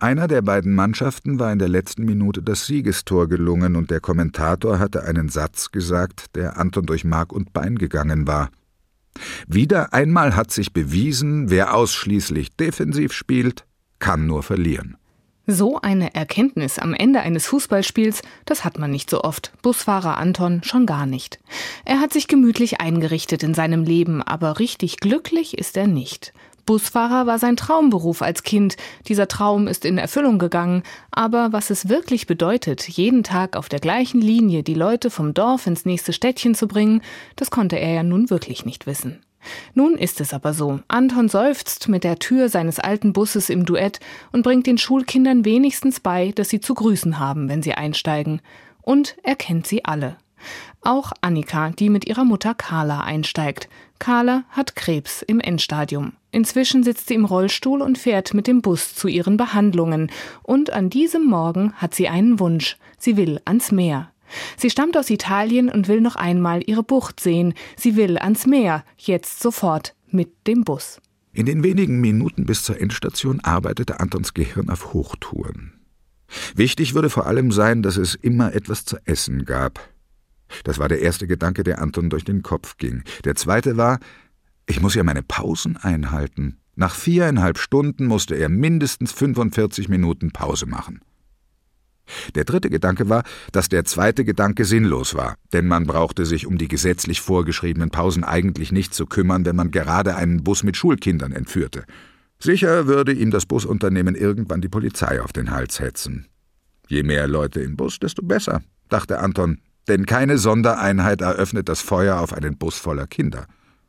Einer der beiden Mannschaften war in der letzten Minute das Siegestor gelungen und der Kommentator hatte einen Satz gesagt, der Anton durch Mark und Bein gegangen war. Wieder einmal hat sich bewiesen, wer ausschließlich defensiv spielt, kann nur verlieren. So eine Erkenntnis am Ende eines Fußballspiels, das hat man nicht so oft. Busfahrer Anton schon gar nicht. Er hat sich gemütlich eingerichtet in seinem Leben, aber richtig glücklich ist er nicht. Busfahrer war sein Traumberuf als Kind. Dieser Traum ist in Erfüllung gegangen. Aber was es wirklich bedeutet, jeden Tag auf der gleichen Linie die Leute vom Dorf ins nächste Städtchen zu bringen, das konnte er ja nun wirklich nicht wissen. Nun ist es aber so. Anton seufzt mit der Tür seines alten Busses im Duett und bringt den Schulkindern wenigstens bei, dass sie zu grüßen haben, wenn sie einsteigen. Und er kennt sie alle. Auch Annika, die mit ihrer Mutter Carla einsteigt. Carla hat Krebs im Endstadium. Inzwischen sitzt sie im Rollstuhl und fährt mit dem Bus zu ihren Behandlungen. Und an diesem Morgen hat sie einen Wunsch. Sie will ans Meer. Sie stammt aus Italien und will noch einmal ihre Bucht sehen. Sie will ans Meer, jetzt sofort, mit dem Bus. In den wenigen Minuten bis zur Endstation arbeitete Antons Gehirn auf Hochtouren. Wichtig würde vor allem sein, dass es immer etwas zu essen gab. Das war der erste Gedanke, der Anton durch den Kopf ging. Der zweite war, ich muss ja meine Pausen einhalten. Nach 4,5 Stunden musste er mindestens 45 Minuten Pause machen. Der dritte Gedanke war, dass der zweite Gedanke sinnlos war, denn man brauchte sich um die gesetzlich vorgeschriebenen Pausen eigentlich nicht zu kümmern, wenn man gerade einen Bus mit Schulkindern entführte. Sicher würde ihm das Busunternehmen irgendwann die Polizei auf den Hals hetzen. Je mehr Leute im Bus, desto besser, dachte Anton, denn keine Sondereinheit eröffnet das Feuer auf einen Bus voller Kinder.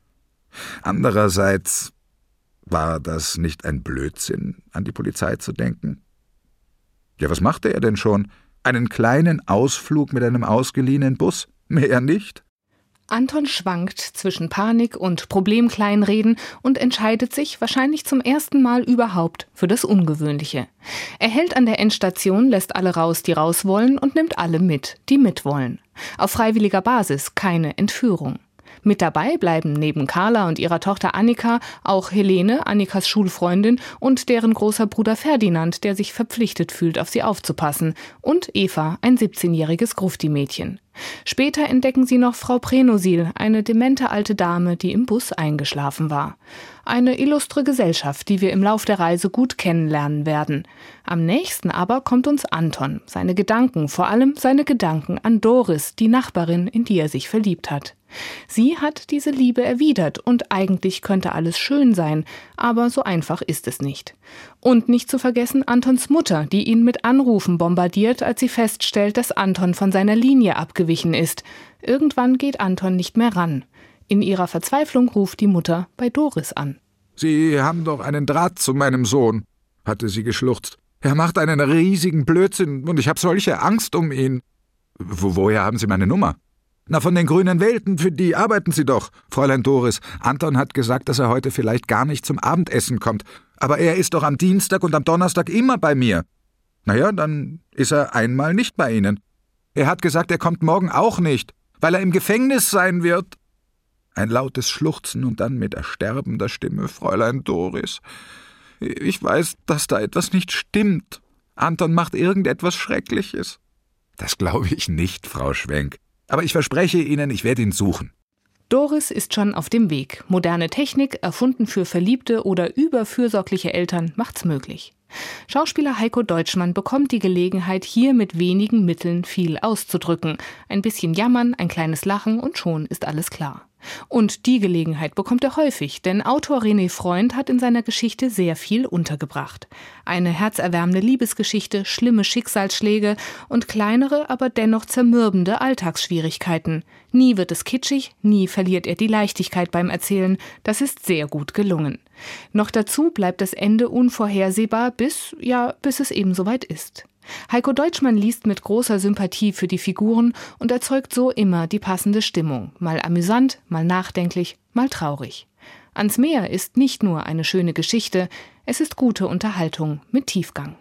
Andererseits war das nicht ein Blödsinn, an die Polizei zu denken? Ja, was machte er denn schon? Einen kleinen Ausflug mit einem ausgeliehenen Bus? Mehr nicht? Anton schwankt zwischen Panik und Problemkleinreden und entscheidet sich wahrscheinlich zum ersten Mal überhaupt für das Ungewöhnliche. Er hält an der Endstation, lässt alle raus, die raus wollen, und nimmt alle mit, die mitwollen. Auf freiwilliger Basis, keine Entführung. Mit dabei bleiben neben Carla und ihrer Tochter Annika auch Helene, Annikas Schulfreundin, und deren großer Bruder Ferdinand, der sich verpflichtet fühlt, auf sie aufzupassen, und Eva, ein 17-jähriges Grufti-Mädchen. Später entdecken sie noch Frau Prenosil, eine demente alte Dame, die im Bus eingeschlafen war. Eine illustre Gesellschaft, die wir im Lauf der Reise gut kennenlernen werden. Am nächsten aber kommt uns Anton, seine Gedanken, vor allem seine Gedanken an Doris, die Nachbarin, in die er sich verliebt hat. Sie hat diese Liebe erwidert und eigentlich könnte alles schön sein, aber so einfach ist es nicht. Und nicht zu vergessen Antons Mutter, die ihn mit Anrufen bombardiert, als sie feststellt, dass Anton von seiner Linie abgewichen ist. Irgendwann geht Anton nicht mehr ran. In ihrer Verzweiflung ruft die Mutter bei Doris an. »Sie haben doch einen Draht zu meinem Sohn«, hatte sie geschluchzt. »Er macht einen riesigen Blödsinn und ich habe solche Angst um ihn.« »Woher haben Sie meine Nummer?« »Na, von den Grünen Welten, für die arbeiten Sie doch, Fräulein Doris. Anton hat gesagt, dass er heute vielleicht gar nicht zum Abendessen kommt. Aber er ist doch am Dienstag und am Donnerstag immer bei mir.« »Naja, dann ist er einmal nicht bei Ihnen. Er hat gesagt, er kommt morgen auch nicht, weil er im Gefängnis sein wird.« Ein lautes Schluchzen und dann mit ersterbender Stimme, »Fräulein Doris, ich weiß, dass da etwas nicht stimmt. Anton macht irgendetwas Schreckliches.« »Das glaube ich nicht, Frau Schwenk. Aber ich verspreche Ihnen, ich werde ihn suchen.« Doris ist schon auf dem Weg. Moderne Technik, erfunden für verliebte oder überfürsorgliche Eltern, macht's möglich. Schauspieler Heiko Deutschmann bekommt die Gelegenheit, hier mit wenigen Mitteln viel auszudrücken. Ein bisschen jammern, ein kleines Lachen und schon ist alles klar. Und die Gelegenheit bekommt er häufig, denn Autor René Freund hat in seiner Geschichte sehr viel untergebracht. Eine herzerwärmende Liebesgeschichte, schlimme Schicksalsschläge und kleinere, aber dennoch zermürbende Alltagsschwierigkeiten. Nie wird es kitschig, nie verliert er die Leichtigkeit beim Erzählen. Das ist sehr gut gelungen. Noch dazu bleibt das Ende unvorhersehbar, bis es eben soweit ist. Heiko Deutschmann liest mit großer Sympathie für die Figuren und erzeugt so immer die passende Stimmung. Mal amüsant, mal nachdenklich, mal traurig. Ans Meer ist nicht nur eine schöne Geschichte, es ist gute Unterhaltung mit Tiefgang.